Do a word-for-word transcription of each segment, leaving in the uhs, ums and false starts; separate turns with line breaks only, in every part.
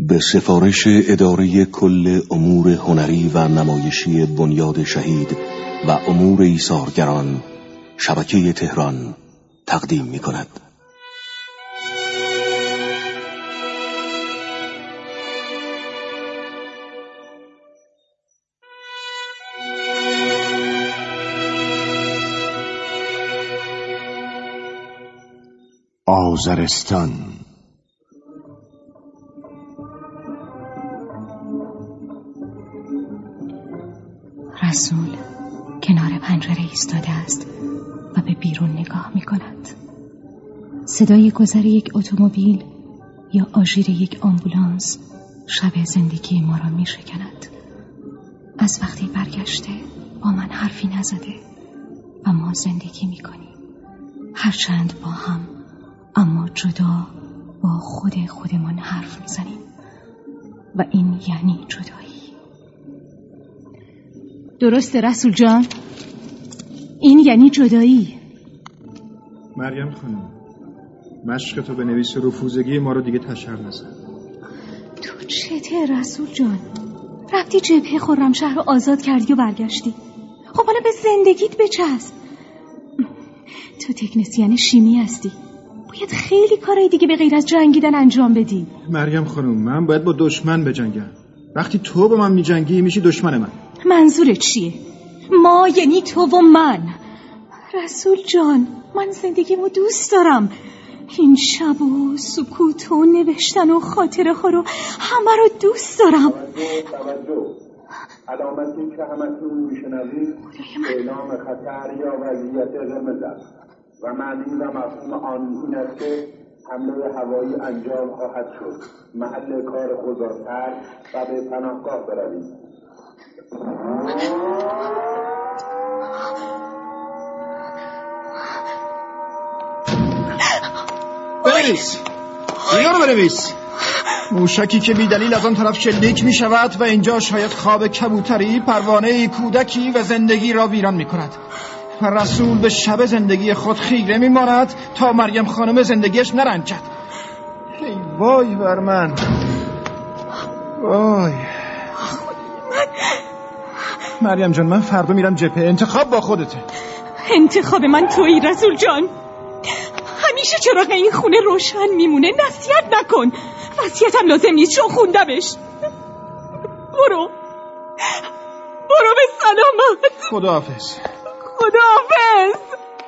به سفارش اداره کل امور هنری و نمایشی بنیاد شهید و امور ایثارگران، شبکه تهران تقدیم می کند.
آذرستان.
رسول کنار پنجره ایستاده است و به بیرون نگاه می کند. صدای گذر یک اتومبیل یا آژیر یک آمبولانس شب زندگی ما را می شکند. از وقتی برگشته با من حرفی نزده و ما زندگی می کنیم، هرچند با هم اما جدا با خود خودمان حرف می زنیم و این یعنی جدایی. درسته رسول جان؟ این یعنی جدایی.
مریم خانم، مشق تو بنویس رفوزگی ما رو دیگه تشر نزن.
تو چته رسول جان؟ رفتی جبهه خرمشهر رو آزاد کردی و برگشتی. خب حالا به زندگیت بچسب. تو تکنسین شیمی هستی، باید خیلی کارهای دیگه به غیر از جنگیدن انجام بدی.
مریم خانم، من باید با دشمن بجنگم. وقتی تو با من میجنگی میشی دشمن من.
منظورت چیه؟ ما یعنی تو و من. رسول جان، من زندگیمو دوست دارم. این شب و سکوت و نوشتن و خاطره ها رو همه رو دوست دارم.
علامتی که همتون میشنوید اعلام خطر یا وضعیت قرمز است و معنی و مفهوم آن این است که حمله هوایی انجام خواهد شد. محل کار خود را ترک و به پناهگاه بروید.
بنویس، اینا رو بنویس. موشکی که بی دلیل از آن طرف شلیک می شود و اینجا شاید خواب کبوتری، پروانه کودکی و زندگی را ویران می کند. و رسول به شب زندگی خود خیره می ماند تا مریم خانم زندگیش نرنجد. ای وای بر من، وای. مریم جان، من فردا میرم جبهه. انتخاب با خودته.
انتخاب من تویی رسول جان. همیشه چراغ این خونه روشن میمونه. نصیحت نکن. وصیتم لازم نیست چون خوندمش. برو برو به سلامت.
خداحافظ.
خداحافظ.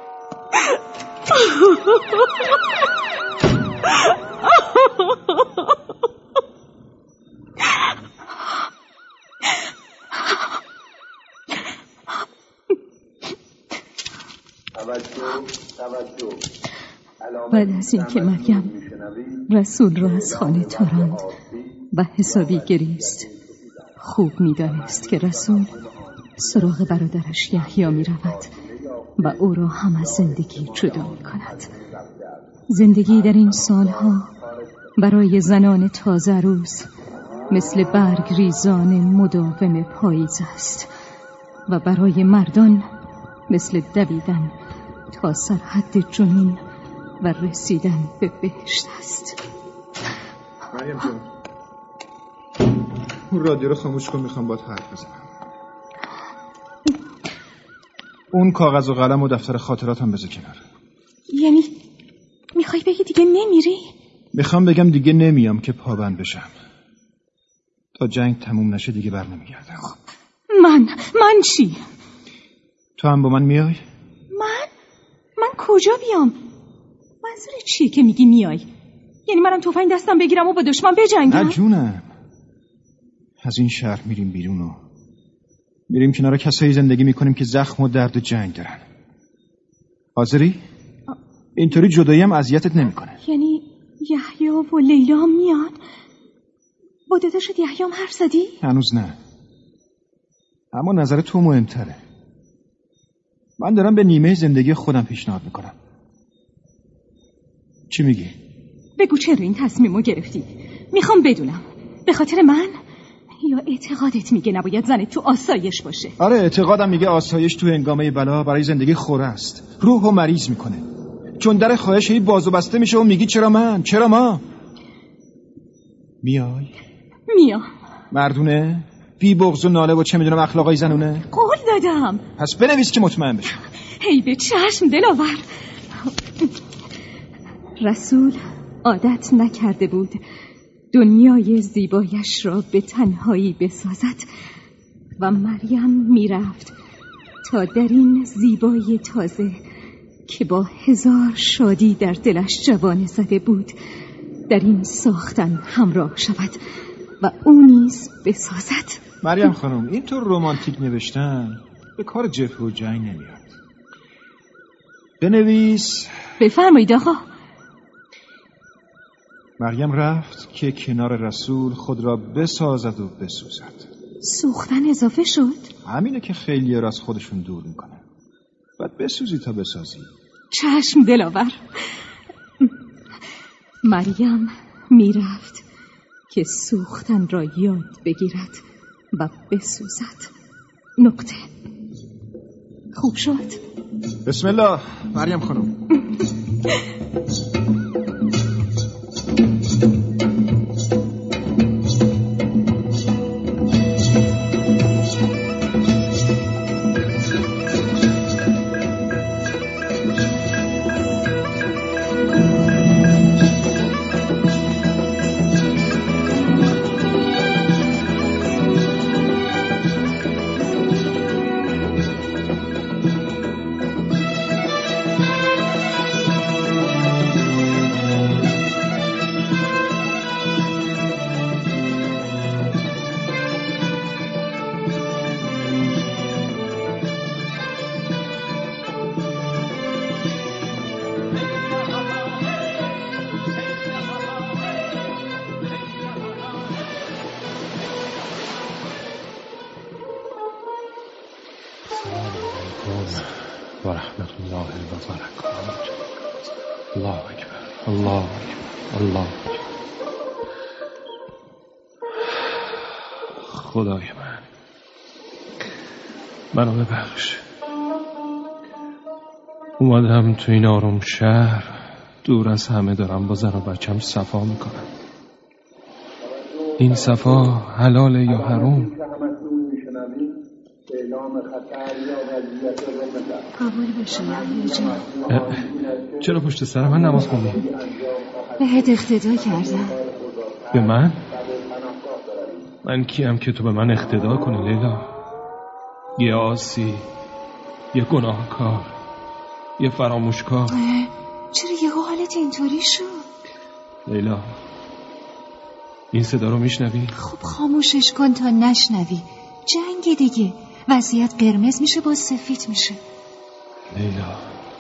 بعد از این که مریم رسول را از خانه تاراند و حسابی گریست، خوب می‌دانست که رسول سراغ برادرش یحیی می رود و او را هم از زندگی جدا می کند. زندگی در این سالها برای زنان تازه عروس مثل برگ ریزان مداوم پاییز است و برای مردان مثل دویدن تا سرحد جنون و رسیدن به بهشت است.
مریم جان، اون رادیو رو خاموش کن، میخوام باهات حرف بزنم. اون کاغذ و قلم و دفتر خاطراتم بذار کنار.
یعنی میخوای بگی دیگه نمیری؟
میخوام بگم دیگه نمیام که پابند بشم. تا جنگ تموم نشه دیگه بر نمیگردم.
من من چی؟
تو هم با من میای؟
من؟ من کجا بیام؟ منظور چیه که میگی میای؟ یعنی منم تفنگ دستم بگیرم و با دشمن بجنگم؟
نه جونم، از این شهر میریم بیرون و میریم کنار کسایی زندگی میکنیم که زخم و درد و جنگ دارن. حاضری؟ اینطوری جدایی هم اذیتت نمیکنه.
یعنی یحیی و لیلا هم میاد؟ با داداشت یحیی هم حرف زدی؟
هنوز نه، اما نظر تو مهمتره. من دارم به نیمه زندگی خودم پیشنهاد میکنم. چی میگی؟
بگو چرا این تصمیمو گرفتی؟ میخوام بدونم به خاطر من یا اعتقادت میگه نباید زنت تو آسایش باشه؟
آره، اعتقادم میگه آسایش تو هنگامه بلا برای زندگی خوره است. روحو مریض میکنه. چون در خواهش هی باز و بسته میشه و میگی چرا من؟ چرا ما؟ میای؟
میام.
مردونه؟ بی بغض و ناله و چه میدونم اخلاقای زنونه؟
قول دادم.
پس بنویس که مطمئن بشم.
هی به چشم دلاور. رسول عادت نکرده بود دنیای زیبایش را به تنهایی بسازد و مریم میرفت تا در این زیبایی تازه که با هزار شادی در دلش جوانه زده بود در این ساختن همراه شود و او نیز بسازد.
مریم خانم اینطور رمانتیک نوشتن به کار جفت و جنگ نمیاد. بنویس.
بفرمایید آقا.
مریم رفت که کنار رسول خود را بسازد و بسوزد.
سوختن اضافه شد؟
همینه که خیلی را از خودشون دور میکنه. باید بسوزی تا بسازی.
چشم دلاور. مریم میرفت که سوختن را یاد بگیرد و بسوزد. نقطه. خوب شد.
بسم الله مریم خانم.
و رحمت الله و برکاته. الله اکبر الله اکبر الله اکبر. خدای من منو ببخش. اومدم تو این آروم شهر دور از همه دارم با زن و بچم صفا میکنم. این صفا حلاله یا حرام؟
قبول بشه یحیی جان.
چرا پشت سر من نماز خوندی؟
بهت اقتدا کردم.
به من؟ من کیم که تو به من اقتدا کنی لیلا؟ یه آسی، یه گناهکار، یه فراموشکار.
چرا یه حالت اینطوری شد؟
لیلا این صدا رو میشنوی؟
خب خاموشش کن تا نشنوی. جنگی دیگه. وضعیت قرمز میشه با سفید میشه.
لیلا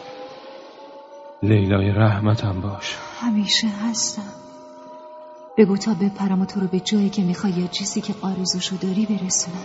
لیلای رحمتم باش.
همیشه هستم. بگو تا بپرم و تو رو به جایی که میخوای یا چیزی که آرزوشو داری برسونم.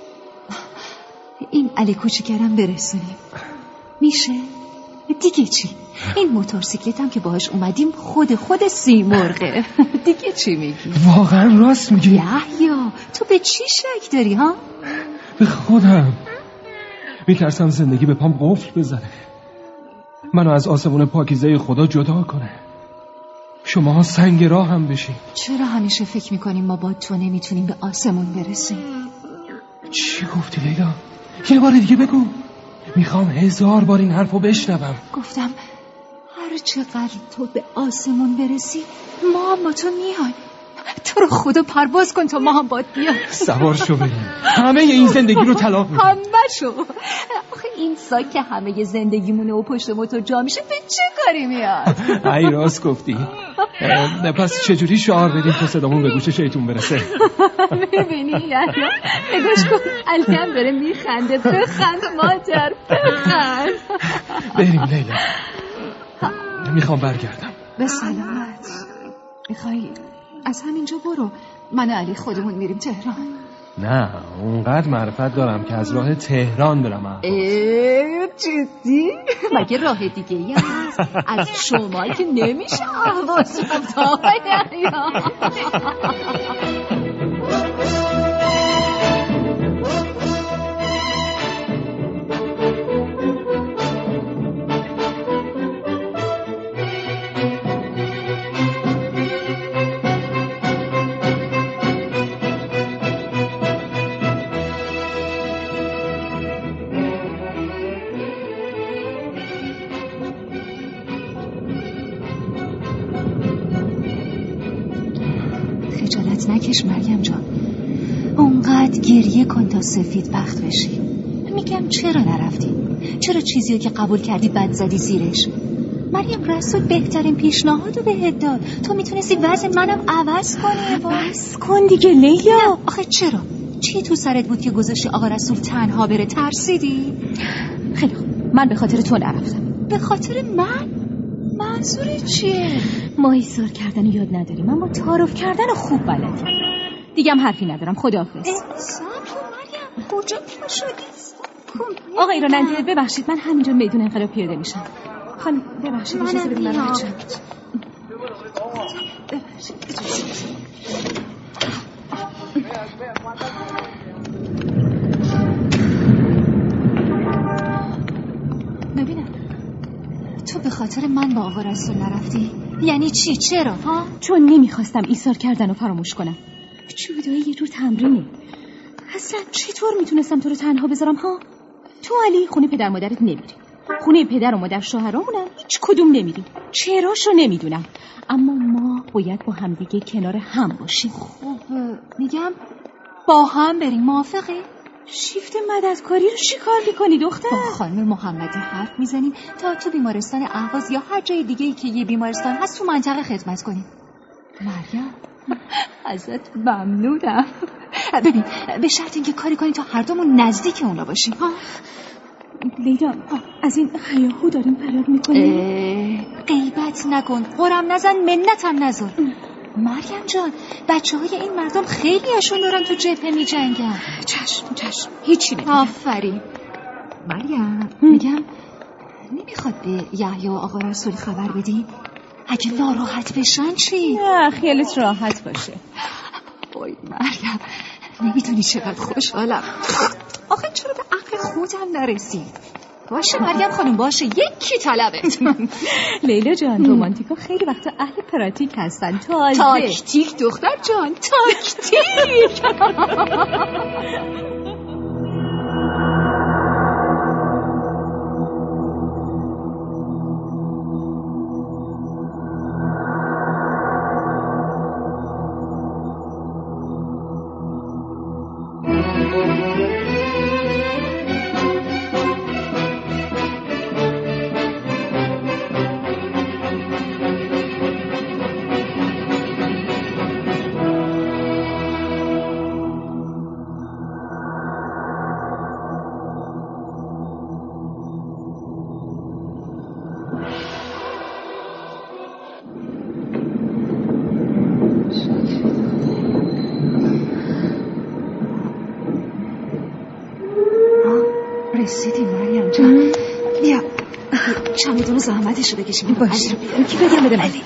این علی کوچیکرم برسونیم. میشه؟ دیگه چی؟ این موتورسیکلتم که باهاش اومدیم خود خود سیمرغه. دیگه چی میگی؟
واقعا راست میگی؟
یحیی تو به چی شک داری ها؟
به خودم. میترسم زندگی به پام قفل بزنه، منو از آسمون پاکیزه خدا جدا کنه، شما سنگ راه هم بشین.
چرا همیشه فکر میکنیم ما با تو نمیتونیم به آسمون برسیم؟
چی گفتی لیلا؟ یه بار دیگه بگو. میخوام هزار بار این حرفو بشنوم.
گفتم هر چقدر تو به آسمون برسی ما هم با تو میای. تو رو خدا پرواز کن تا ما هم باد بیاد. سوار
شو بریم همه این زندگی رو طلاق میدیم.
همه شو. آخه این ساک که همه زندگیمونه و پشت موتور جا میشه به چه کاری میاد؟
ای راست گفتی. نه پس چجوری شعار بدیم تا صدامون به گوش شیطون برسه؟
میبینی یحیی نگاش کن الیم داره میخنده. بخند مادر بخند.
بریم لیلا. میخوام برگردم.
به سلامت. میخوایی از همینجا برو، من و علی خودمون میریم تهران.
نه اونقدر معرفت دارم که از راه تهران برم.
اه جدی؟ مگه راه دیگه ای هست؟ از شمال که نمیشه احواز تا
دست نکش مریم جان. اونقدر گریه کن تا سفید بخت بشی. میگم چرا نرفتی؟ چرا چیزی که قبول کردی بد زدی زیرش؟ مریم رسول بهترین پیشنهادو بهت داد. تو میتونستی وضع منم عوض کنی.
بس کن دیگه لیلا.
آخه چرا؟ چی تو سرت بود که گذاشتی آقا رسول تنها بره؟ ترسیدی؟
خیلی خوب، من به خاطر تو نرفتم.
به خاطر من؟ منظور چیه؟
ما ایثار کردن یاد نداریم. من با تعارف کردن خوب بلدم. دیگه هم حرفی ندارم. خداحافظ.
سلام مریم، کجا شدی؟
آقا ایراننده ببخشید، من همینجا میدون انقلاب پیاده میشم. خانم ببخشید اجازه بدید من بچم. ببخشید اجازه.
ببینم تو به خاطر من با آقا رسول نرفتی؟ یعنی چی؟ چرا؟ ها؟
چون نمیخواستم ایثار کردن رو فراموش کنم. جدایی یه جور تمرینه. اصلا چطور میتونستم تو رو تنها بذارم ها؟ تو علی خونه پدر مادرت نمیری، خونه پدر و مادر شوهرامونم هیچ کدوم نمیریم. چراشو نمیدونم، اما ما باید با هم دیگه کنار هم باشیم.
خب میگم با هم بریم، موافقی؟
شیفت مددکاری رو چی کار میکنی دختر؟
با خانم محمدی حرف میزنیم تا تو بیمارستان اهواز یا هر جای دیگه‌ای که یه بیمارستان هست تو منطقه خدمت کنیم. مریم ازت ممنونم. ببین به شرط اینکه کاری کنی تا هر دومون نزدیک اونا باشیم. ها
لیلا از این هیاهو داریم فرار میکنیم.
غیبت نکن، قرم نزن، منتم نذار. مریم جان بچه های این مردم خیلی اشون دارن تو جبهه می جنگن.
چشم چشم هیچی نمیگم.
آفرین. مریم میگم نمیخواد به یحیی و آقا رسول خبر بدی؟ اگه ناراحت بشن چی؟
نه خیالت راحت باشه.
وای مریم نمیدونی چقدر خوشحالم. آخه چرا به عقل خودم نرسید؟ باشه مریم خانم باشه، یکی طلبت.
لیلا جان رومانتیکا خیلی وقتا اهل پراتیک هستن. تازه
تاکتیک دختر جان، تاکتیک. رسیدی مریم جان. بیا چمدون زحمتشو بکشیم.
باشه کی بگم بده من.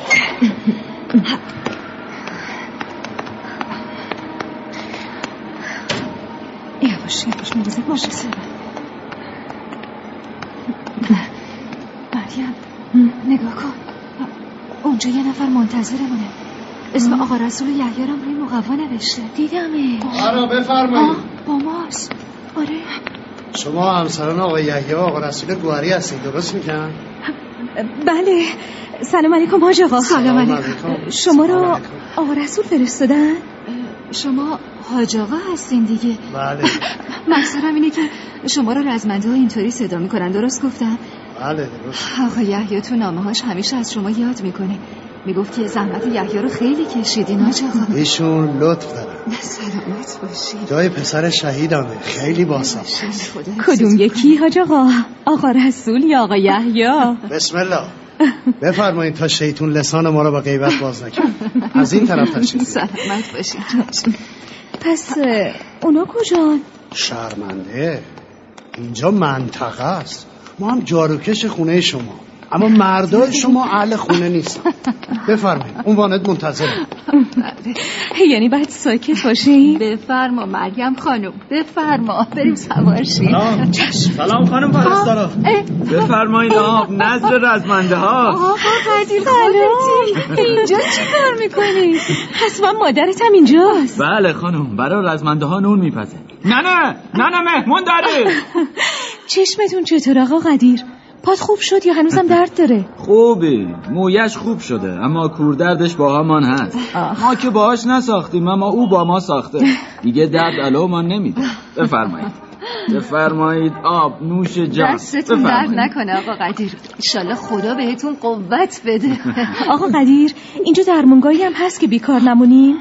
یواش یواش میرزه باشه سر.
مریم نگاه کن، اونجا یه نفر منتظرمونه. اسم آقا رسول و یحیی رو روی مقوا نوشته.
دیدمش.
آره بفرمایید.
با ماست. آره
شما همسران آقای یحیی و آقا رسول گوهری هستید درست میگم؟
بله. سلام علیکم حاج آقا.
سلام علیکم.
شما رو آقا رسول فرستادن؟
شما حاج آقا هستین دیگه؟
بله.
مقصدم اینه که شما رو رزمنده ها اینطوری صدا میکنن، درست گفتم؟
بله درست.
آقا یحیی تو نامه هاش همیشه از شما یاد میکنه، میگفت که زحمت یحیی رو خیلی کشیدین حاج آقا.
ایشون لطف دارن.
سلامت باشید.
جای پسر شهیدمه، خیلی باسم.
کدوم یکی حاج آقا؟ آقا رسول یا آقا یحیی؟
بسم الله. بفرمایید تا شیطون لسان ما رو به غیبت باز نکنه. از این طرف تشریف.
سلامت باشید.
پس اونا کجان؟
شرمنده اینجا منطقه است، ما هم جاروکش خونه شما، اما مردای شما اهل خونه نیستن. بفرمایید عنوانت منتظرم.
یعنی باید ساکت باشی؟
بفرما مریم خانم بفرما، بریم سوار شیم.
سلام خانم پرستارا. بفرمایید آب نظر رزمنده ها.
آقا قدیر خودتی
اینجا چی کار میکنی؟ حتما مادرت هم اینجاست.
بله خانم، برای رزمنده ها نون میپزه. نه نه نه نه مهمون داره.
چشمتون چطور آقا قدیر؟ پات خوب شد یا هنوزم درد داره؟
خوبی، مویش خوب شده اما کوردردش با همان هست. آه. ما که باهاش نساختیم اما او با ما ساخته. دیگه درد علومان نمیده. بفرمایید بفرمایید آب نوش جان.
دستتون درد نکنه آقا قدیر. انشالله خدا بهتون قوت بده.
آقا قدیر اینجا درمونگاهی هم هست که بیکار نمونیم؟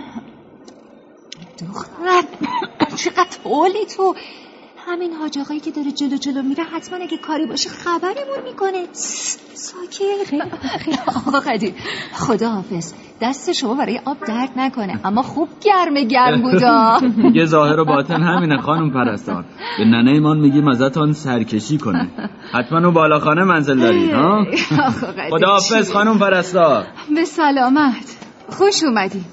دختر چقدر حالی تو. همین حاج آقایی که داره جلو جلو میره حتما اگه کاری باشه خبرمون میکنه. ساکت. آقا قدیر خدا حافظ. دست شما برای آب درد نکنه اما خوب گرم گرم بودا.
یه ظاهر و باطن همینه خانم پرستار. به ننه ایمان میگیم ازتون سرکشی کنه. حتما اون بالاخانه منزل دارید ها. خدا حافظ خانم پرستار.
به سلامت. خوش اومدی.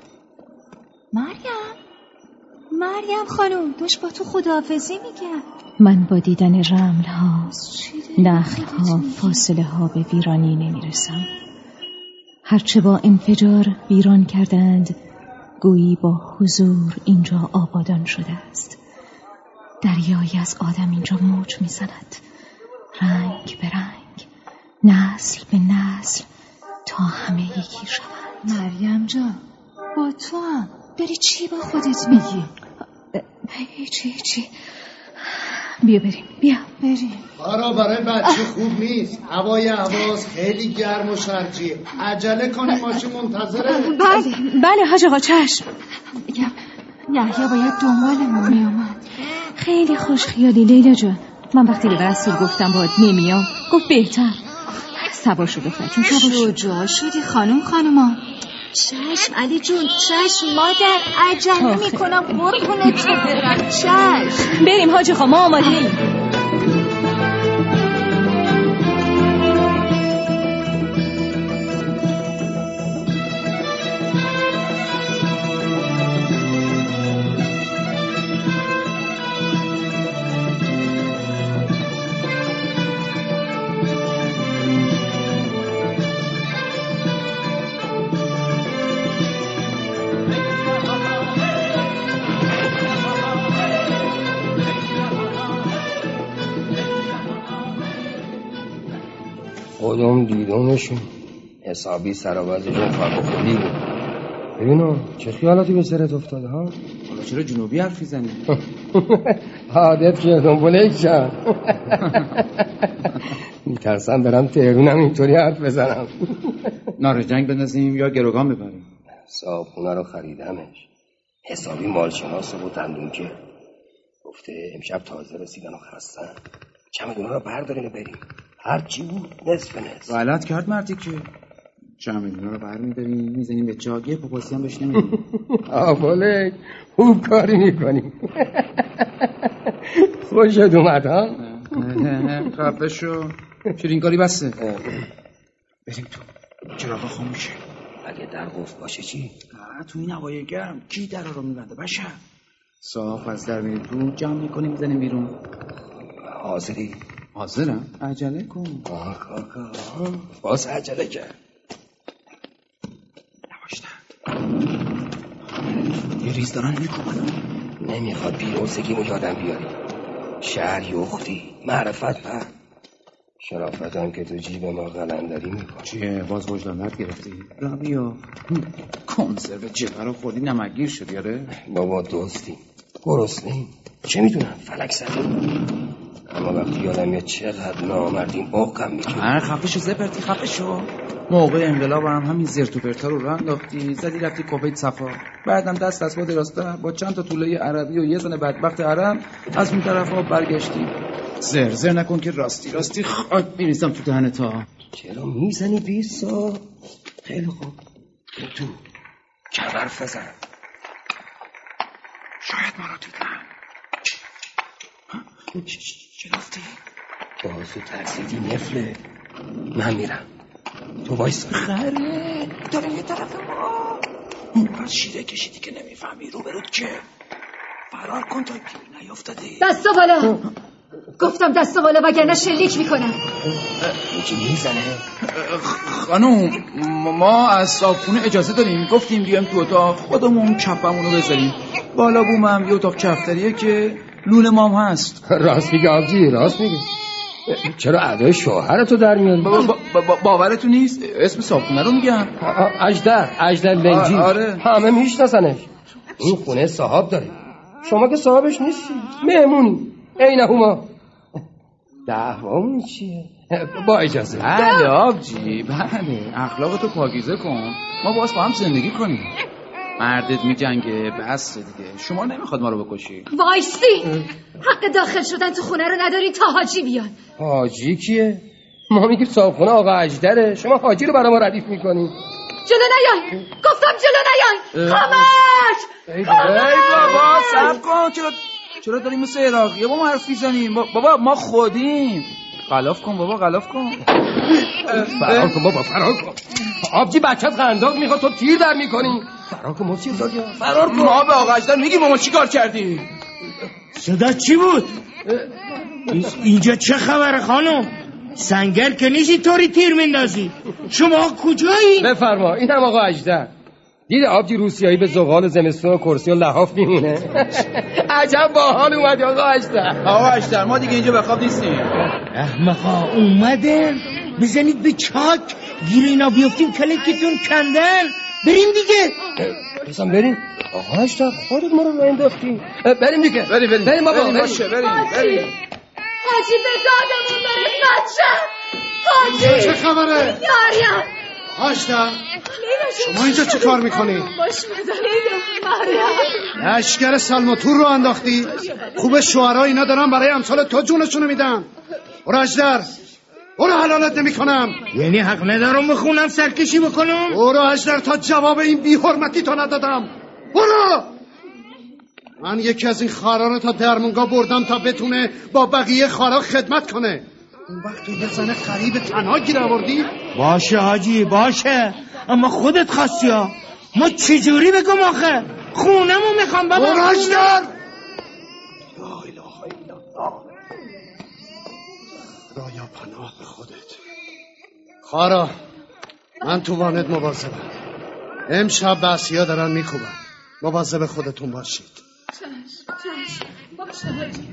مریم مریم خانم داشت با تو خداحافظی میگم.
من با دیدن رمل ها نخل ها فاصله ها به ویرانی نمیرسم. هرچه با انفجار ویران کردند گویی با حضور اینجا آبادان شده است. دریایی از آدم اینجا موج میزند، رنگ به رنگ، نسل به نسل تا همه یکی شوند.
مریم جان با تو هم داری چی با خودت میگی؟
هیچی هیچی. بیا بریم بیا
بریم.
کارا برای بچه خوب نیست. هوای حواس خیلی گرم و شرجیه. عجله کنی ماشین منتظره.
بله بله حاج آقا چشم.
میگم یحیی باید دنبالمون میامد.
خیلی خوش خیالی لیلا جان. من وقتی به رسول گفتم باید نمیام گفت بهتر. سبا شو دخترچون سبا شو.
شجاع شدی خانم خانوما. چشم علی جون چشم مادر عجله میکنم قربونت تو برم. چشم
بریم حاج آقا ما آماده ایم.
خودم دیدمشون حسابی سرابازشون فرق خودی بود. ببینو چه خیالاتی به سرت افتاده ها؟
حالا چرا جنوبی حرف میزنی؟
عادت کردم بلیکشم. میترسم برم تهرونم اینطوری حرف بزنم.
نارنجنگ بندازیم یا گروگان ببریم؟
صاحبخونه رو خریدمش. حسابی مالشناسه و دندونکه. گفته امشب تازه رسیدن و خستن. چمدونا رو بردارین و بریم. هر چی بود نصف نصف.
غلط کرد مردی که چمدونا رو برمی‌داریم میزنیم به جاگه پاپاسی هم بهش نمیدیم.
آباله خوب کاری میکنیم. خوشت اومد ها؟
خفه شو شیرینکاری بسته. بریم تو. چراغا خاموشه.
اگه در قفل باشه چی؟
تو این هوای گرم کی در رو میبنده بشه؟ صاف از در میریم تو جمع میکنیم میزنیم بیرون.
حاضری؟
حاضرم. عجله کن.
آه کاکا باز عجله کرد.
نباشتن یه ریز دارن میکنن.
نمیخواد پیروزگیمو یادم بیاری. شهر یختی معرفت پر. شرافتم که تو جیب ما قلندری میکن.
چیه باز وجدانت گرفتی؟ رابیا کنسرو جبه رو خودی نمکگیر شد یاره.
بابا دوستی گرسنه‌ایم چه میدونم فلک زدیم. اما وقتی یادم یه چقدر نامردیم باقم میکنم.
هر خفه شو زپرتی خفه شو. موقع انقلاب هم همین زرت و پرتا رو راه انداختی زدی رفتی کویت صفا. بعدم دست از خود راسته با چند تا توله عربی و یه زن بدبخت عرب از اون طرفا برگشتی. زر زر نکن که راستی راستی خاک میریزم تو دهنت ها.
چرا میزنی بیسا؟ خیلی خوب تو کمر فزن.
شاید ما رو دیدن. چه گفتی؟
بازو ترسیدی نفله. من میرم تو وایسا.
خره داره یه طرف ما. اونقدر شیره کشیدی که نمیفهمی رو برود که فرار کن تا گیر نیافتادی.
دستو بالا. گفتم دستو بالا وگرنه شلیک میکنم.
یکی میزنه.
خانوم ما از صاحبخونه اجازه داریم گفتیم بیایم تو اتاق خودمون چپمونو بذاریم. بالا بومم یه اتاق کفتریه که لونه مام هست.
راست میگه آبجی راست میگه. چرا ادای شوهرتو در میاری؟
با با با باورتون نیست؟ اسم صاحبخونه رو میگم.
اژدر اژدر لنجی.
آره.
همه میشناسنش. این خونه صاحب داره. شما که صاحبش نیستی، مهمونی. عینهما. دعوامون چیه؟ با اجازه.
بله آبجی، بله. اخلاقتو پاکیزه کن. ما باز با هم زندگی کنیم. مردت میجنگه، بس دیگه. شما نمیخواد ما رو بکشی.
وایسی. حق داخل شدن تو خونه رو نداری تا حاجی بیاد.
حاجی کیه؟ ما میگیم صاحبخونه آقا اژدره. شما حاجی رو برای ما ردیف میکنی.
جلو نیای. گفتم جلو نیای. خاموش.
ای بابا صبر کن. چرا چرا داریم مثل عراقیه با ما حرف میزنیم؟ بابا ما خودیم. غلاف کن بابا، غلاف کن.
فرار کن بابا، فرار کن. آبجی بچت قنداق میخواد، تو تیر در میکنی. فرار کن موسی داگیا، فرار کن.
ما به آقا اژدر میگیم ما چیکار کردیم؟
صدا چی بود؟ اینجا چه خبره خانم؟ سنگر که نیستی طوری تیر میندازی. شما کجایی؟
بفرما، این هم آقا اژدر. دیده آبجی روسیایی به زغال زمستون و کرسی و لحاف میمونه. عجب باحال اومدی آقا اژدر.
آقا اژدر ما دیگه اینجا بخواب نیستیم.
احمقا اومدن بزنید به چاک، گیر اینا بیفتیم کلکتون کندن. بریم دیگه.
بسام بریم. آقا اژدر خودت ما رو انداختی. بریم دیگه.
بریم بریم.
بریم بابا،
بریم باشه، بریم بریم.
حاجی به دادمون برس بچه. حاجی
چه خبره؟
یاریم
اژدر شما اینجا چه کار میکنی؟
باش مداریم.
لشکر سلماتور رو انداختی؟ خوب شعرها اینا دارن برای امثال تو جونشونو میدن. برو اژدر، برو حلالت نمی کنم.
یعنی حق ندارم بخونم سرکشی بکنم؟
برو اژدر تا جواب این بی حرمتی تو ندادم. برو. من یکی از این خارا رو تا درمونگاه بردم تا بتونه با بقیه خارا خدمت کنه. اون وقت تو یه زن غریب تنها گیر آوردی؟
باشه حاجی باشه، اما خودت خواستی ها. ما چجوری بگم آخه؟ خونمو میخوام بابا.
برو اژدر. لا اله الا الله. خدایا پناه به خودت. خارا من تو وانت مواظبم. امشب بسیا دارن میکوبن. مواظب خودتون باشید.
چشم چشم باشه حاجی.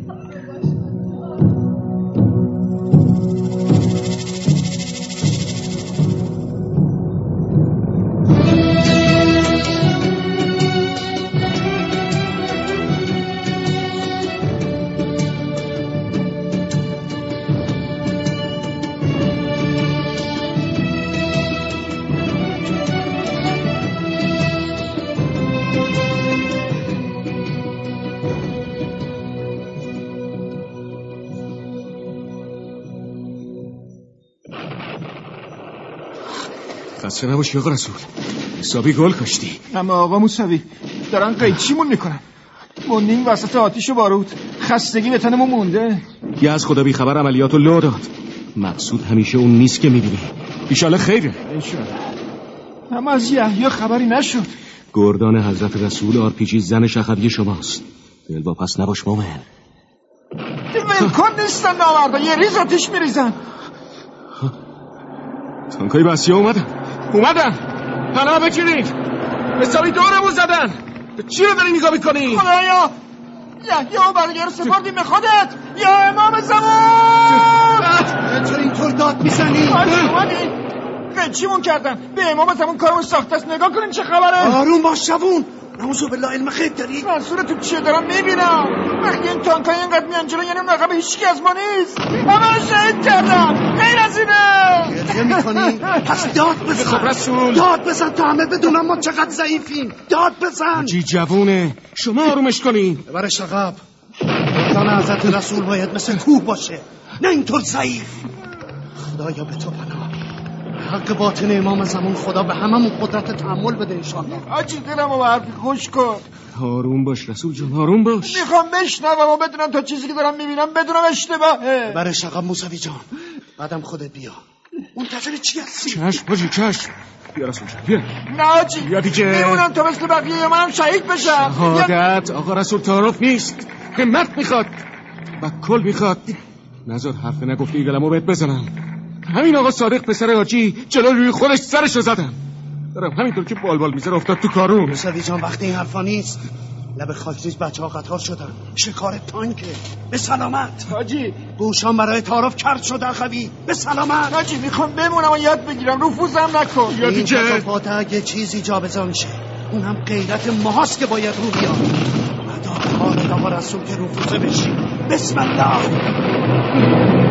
خسته نباشی آقا رسول، حسابی گل کاشتی.
اما آقا موسوی دارن قیچیمون میکنن. موندیم وسط آتیش و بارود، خستگی به تنمون مونده.
یه از خدا بی خبر عملیاتو لو داد. مقصود همیشه اون نیست که میبینی. ایشالا خیره.
ایشالا. اما از یحیی خبری نشد.
گردان حضرت رسول آرپیجی زن شخبی شماست. دل با پس نباش مومن.
ولکن نیستن نامردا، یه ریز آتیش میریزن.
تانکای بسیا اومدن اومدن پناه بگیرید. حسابی دورمون زدن. چی رو داری نگاه میکنی؟
خدایا یحیی و بقیه رو سپردیم به خودت یا امام زمان.
چرا اینطور داد میزنی؟
اومدی قیچیمون کردن. به امام زمان کارمون ساخته است. نگاه کنین چه خبره.
آروم باش جوون. نعوذ بالله علم غیب داری؟
منصورتون چیه دارم میبینم. وقتی این تانکای اینقدر میان جلو یعنی مقام هیچکی از ما نیست. همه رو شهید کردم. غیر از اینه.
گریه میکنی؟ پس داد بزن.
خب رسول
داد بزن تا همه بدونم ما چقدر ضعیفیم. داد بزن.
حاجی جوونه، شما آرومش کنین.
ببرش عقب. گردان حضرت رسول باید مثل کوه باشه، نه اینطور ضعیف. خدایا به تو پناه. حق باطن امام زمان خدا به هممون قدرت تحمل بده انشاءالله.
آجی دلمو به حرفی خوش کن.
آروم باش رسول جان، آروم باش.
میخوام بشنوم و بدونم تا چیزی که دارم میبینم بدونم اشتباهه.
برش عقب موسوی جان. بعدم خودت بیا. منتظر چی هستی؟
چشم حاجی چشم. بیا رسول جان بیا.
نه آجی
بیا دیگه.
میمونم تا مثل بقیه منم شهید بشم.
شهادت آقا رسول تعارف نیست. همت میخواد و کل میخواد. نذار حرف نگفتی دلمو بهت بزنم. همین آقا صادق پسر حاجی جلو روی خودش سرشو زدم. دارم همینطور که بال بال میذاره افتاد تو کارون.
موسوی جان وقت این حرفا نیست. لب خاکریز بچه ها قطار شدن، شکار تانکه. به سلامت
حاجی.
گوشان برای تعارف کرد شدن خوی. به سلامت
حاجی. میخوام بمونم و یاد بگیرم، نفوذم نکن.
این تفاوت اگه چیزی جابجا میشه اونم غیرت ماهاست که باید رو بیاد. مدار حال آقا رسول که نفوذه بشی. بسم الله.